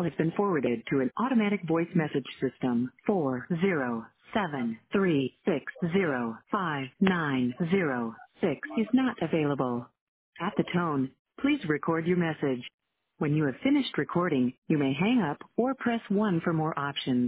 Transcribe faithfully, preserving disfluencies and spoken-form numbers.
call has been forwarded to an automatic voice message system. four zero seven three six zero five nine zero six is not available. At the tone, please record your message. When you have finished recording, you may hang up or press one for more options.